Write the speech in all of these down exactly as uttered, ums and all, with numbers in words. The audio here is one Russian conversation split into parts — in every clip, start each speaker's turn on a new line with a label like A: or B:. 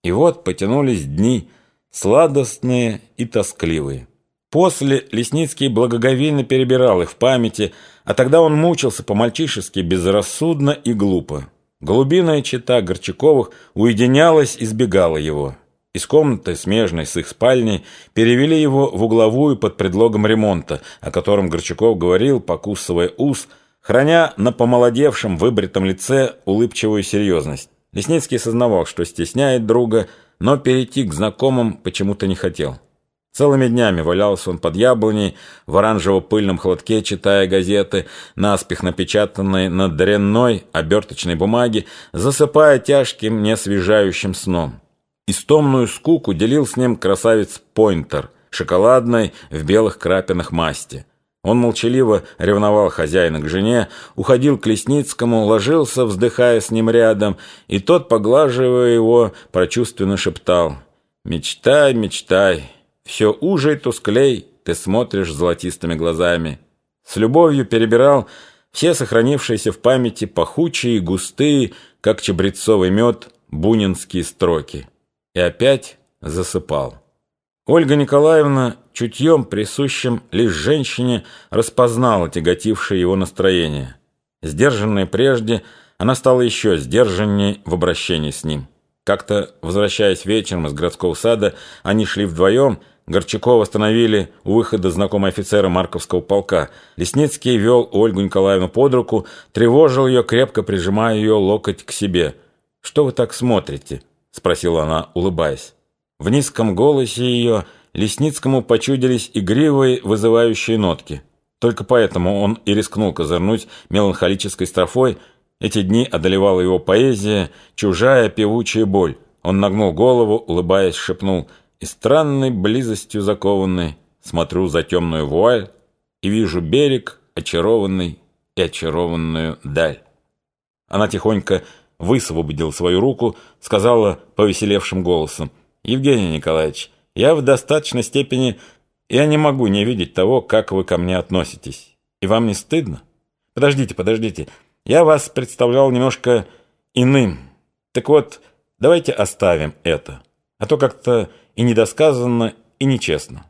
A: И вот потянулись дни, сладостные и тоскливые. После Лесницкий благоговейно перебирал их в памяти, а тогда он мучился по-мальчишески безрассудно и глупо. Голубиная чета Горчаковых уединялась и избегала его. Из комнаты, смежной с их спальней, перевели его в угловую под предлогом ремонта, о котором Горчаков говорил, покусывая ус, храня на помолодевшем выбритом лице улыбчивую серьезность. Лесницкий сознавал, что стесняет друга, но перейти к знакомым почему-то не хотел. Целыми днями валялся он под яблоней в оранжево-пыльном холодке, читая газеты, наспех напечатанные на дрянной оберточной бумаге, засыпая тяжким, неосвежающим сном. Истомную скуку делил с ним красавец Пойнтер, шоколадной в белых крапинах масти. Он молчаливо ревновал хозяина к жене, уходил к Лесницкому, ложился, вздыхая с ним рядом, и тот, поглаживая его, прочувственно шептал: «Мечтай, мечтай, все уже и тусклей ты смотришь золотистыми глазами». С любовью перебирал все сохранившиеся в памяти пахучие и густые, как чабрецовый мед, бунинские строки. И опять засыпал. Ольга Николаевна чутьем, присущим лишь женщине, распознала тяготившее его настроение. Сдержанная прежде, она стала еще сдержаннее в обращении с ним. Как-то, возвращаясь вечером из городского сада, они шли вдвоем. Горчакова остановили у выхода знакомые офицеры Марковского полка. Лесницкий вел Ольгу Николаевну под руку, тревожил ее, крепко прижимая ее локоть к себе. «Что вы так смотрите?» — спросила она, улыбаясь. В низком голосе ее Лесницкому почудились игривые, вызывающие нотки. Только поэтому он и рискнул козырнуть меланхолической строфой. Эти дни одолевала его поэзия, чужая певучая боль. Он нагнул голову, улыбаясь, шепнул: «И странной близостью закованной смотрю за темную вуаль и вижу берег, очарованный и очарованную даль». Она тихонько высвободила свою руку, сказала повеселевшим голосом: «Евгений Николаевич, я в достаточной степени... Я не могу не видеть того, как вы ко мне относитесь. И вам не стыдно? Подождите, подождите. Я вас представлял немножко иным. Так вот, давайте оставим это. А то как-то и недосказанно, и нечестно.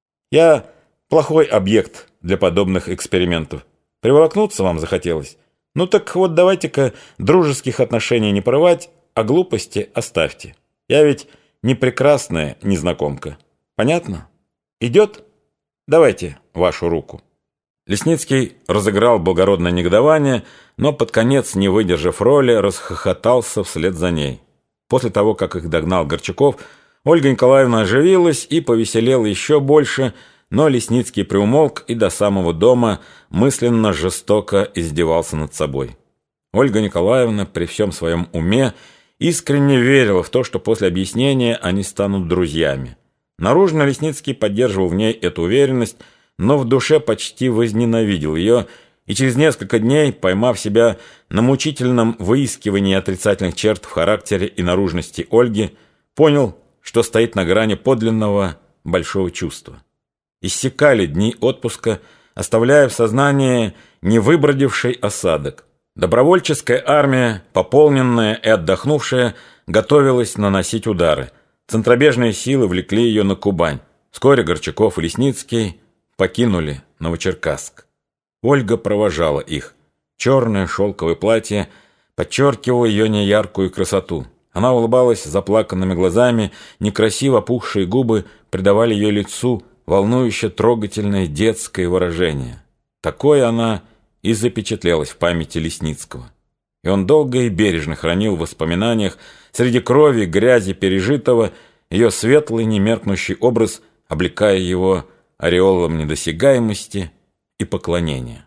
A: Я плохой объект для подобных экспериментов. Приволокнуться вам захотелось? Ну так вот давайте-ка дружеских отношений не порывать, а глупости оставьте. Я ведь не прекрасная незнакомка. Понятно? Идет? Давайте вашу руку». Лесницкий разыграл благородное негодование, но под конец, не выдержав роли, расхохотался вслед за ней. После того, как их догнал Горчаков, Ольга Николаевна оживилась и повеселела еще больше, но Лесницкий приумолк и до самого дома мысленно жестоко издевался над собой. Ольга Николаевна при всем своем уме искренне верила в то, что после объяснения они станут друзьями. Наружно Лесницкий поддерживал в ней эту уверенность, но в душе почти возненавидел ее, и через несколько дней, поймав себя на мучительном выискивании отрицательных черт в характере и наружности Ольги, понял, что стоит на грани подлинного большого чувства. Иссякали дни отпуска, оставляя в сознании невыбродивший осадок. Добровольческая армия, пополненная и отдохнувшая, готовилась наносить удары. Центробежные силы влекли ее на Кубань. Вскоре Горчаков и Лесницкий покинули Новочеркасск. Ольга провожала их. Черное шелковое платье подчеркивало ее неяркую красоту. Она улыбалась заплаканными глазами, некрасиво опухшие губы придавали ее лицу волнующе трогательное детское выражение. Такое она и запечатлелась в памяти Лесницкого. И он долго и бережно хранил в воспоминаниях среди крови и грязи пережитого ее светлый немеркнущий образ, облекая его ореолом недосягаемости и поклонения.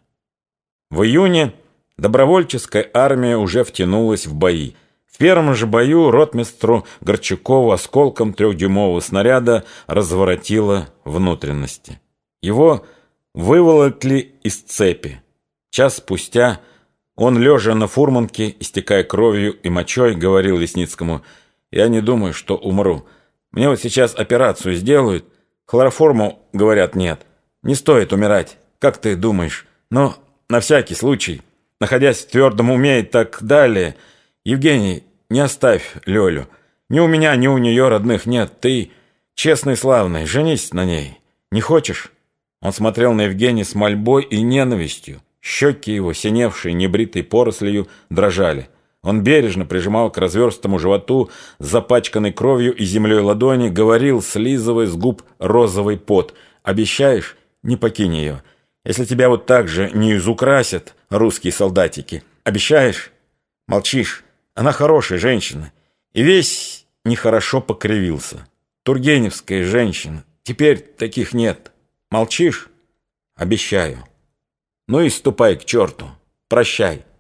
A: В июне добровольческая армия уже втянулась в бои. В первом же бою ротмистру Горчакову осколком трехдюймового снаряда разворотило внутренности. Его выволокли из цепи. Час спустя он, лежа на фурманке, истекая кровью и мочой, говорил Лесницкому: «Я не думаю, что умру. Мне вот сейчас операцию сделают. Хлороформу, говорят, нет. Не стоит умирать. Как ты думаешь? Но на всякий случай, находясь в твердом уме и так далее... Евгений, не оставь Лёлю. Ни у меня, ни у нее родных нет. Ты, честный, славный, женись на ней. Не хочешь?» Он смотрел на Евгения с мольбой и ненавистью. Щеки его, синевшие небритой порослью, дрожали. Он бережно прижимал к разверстому животу, запачканной кровью и землей ладони, говорил, слизывая с губ розовый пот: «Обещаешь, не покинь ее. Если тебя вот так же не изукрасят русские солдатики, обещаешь?» «Молчишь. Она хорошая женщина». И весь нехорошо покривился. «Тургеневская женщина. Теперь таких нет. Молчишь?» «Обещаю». «Ну и ступай к черту. Прощай».